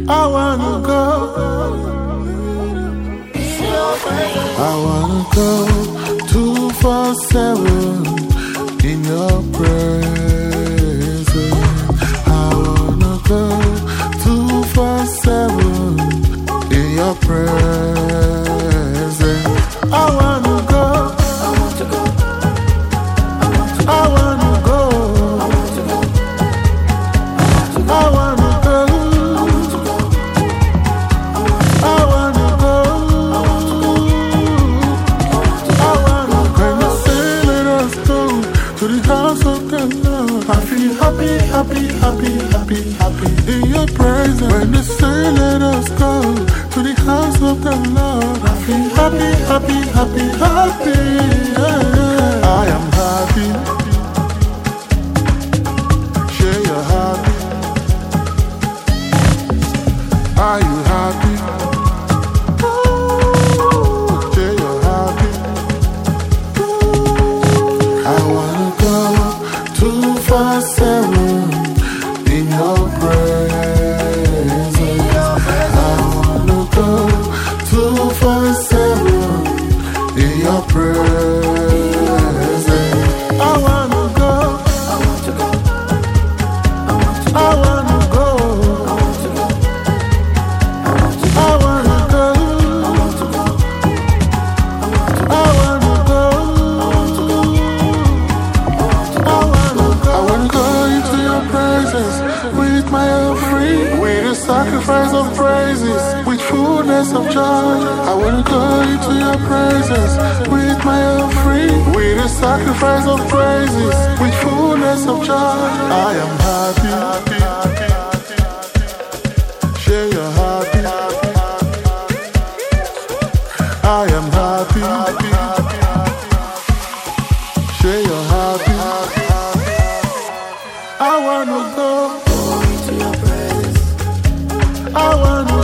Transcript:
I wanna go. I wanna go 247 in your presence. I wanna go 247 in your presence. I wanna go. I wanna go. I wanna go. I wanna go. I wanna go. When you say let us go to the house of the Lord, I feel happy, happy, happy, happy, happy in your presence. When you say let us go to the house of the Lord, I feel happy, happy, happy, happy. Yeah. I am happy. Share your happy. Are you happy? Share your happy. I wanna go 247 in your presence. I wanna go 247 in your presence. I wanna go. I wanna go. I wanna go. I wanna go. I wanna go into your presence with my offering, with a sacrifice of praises, with fullness of joy. I wanna go into your presence with my offering, with a sacrifice of praises, with fullness of joy. I am happy. Share your happy. I am happy. Share your happy. I wanna go. I wanna